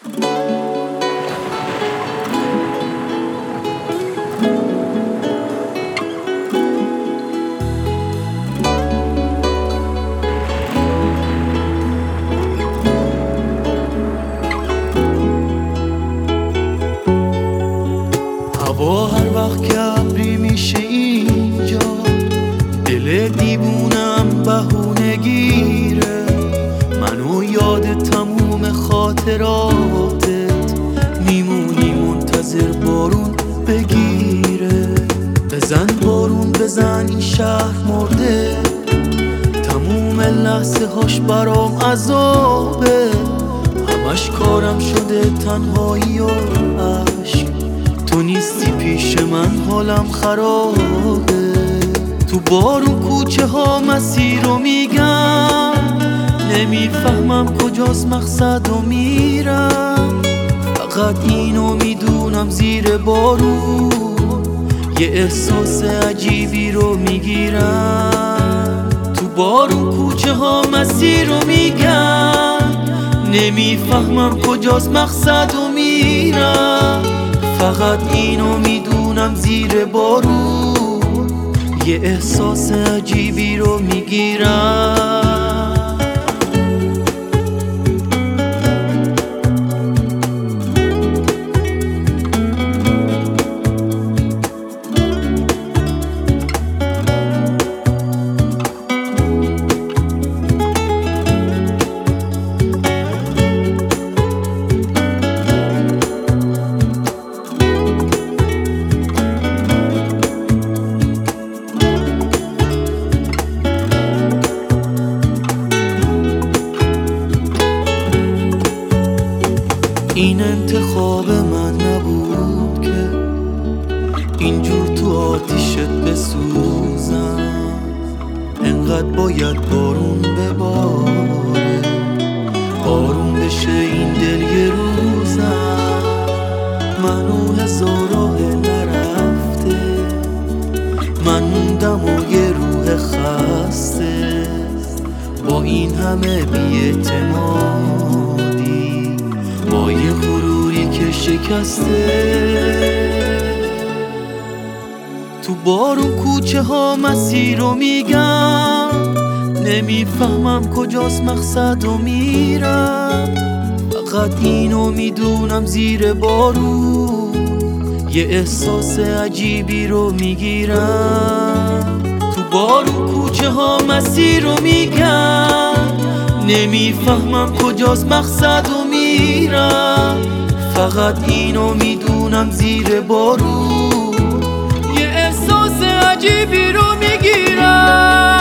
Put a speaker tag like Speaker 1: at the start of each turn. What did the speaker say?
Speaker 1: هوا هر وقت که ابری میشه اینجا دل دیوونم بهونه گیره، منو یاد تموم خاطراتت میمونی منتظر بارون بگیره. بزن بارون بزن این شهر مرده، تموم لحظه هاش برام عذابه، همش کارم شده تنهایی و عشق، تو نیستی پیش من حالم خرابه. تو بارون کوچه ها مسیر رو میگم، نمیفهمم کجاست مقصد و میرم، فقط اینو میدونم زیر بارون یه احساس عجیبی رو میگیرم. تو بارون کوچه ها مسیر رو میگم، نمیفهمم کجاست مقصد و میرم، فقط اینو میدونم زیر بارون یه احساس عجیبی رو میگیرم. این انتخاب من نبود که اینجور تو آتیشت بسوزم، انقدر باید بارون بباره، آروم بشه این دل یه روزم، منو هزار راه نرفته، من موندم و یه روح خسته، با این همه بی‌اعتمادی، با یه غروری که شکسته. تو بارون کوچه ها مسیر رو میگم، نمیفهمم کجاست مقصد و میرم، فقط اینو میدونم زیر بارون یه احساس عجیبی رو میگیرم. تو بارون کوچه ها مسیر رو میگم، نمیفهمم کجاست مقصد و میرم، فقط اینو میدونم زیر بارون یه احساس عجیبی رو میگیرم.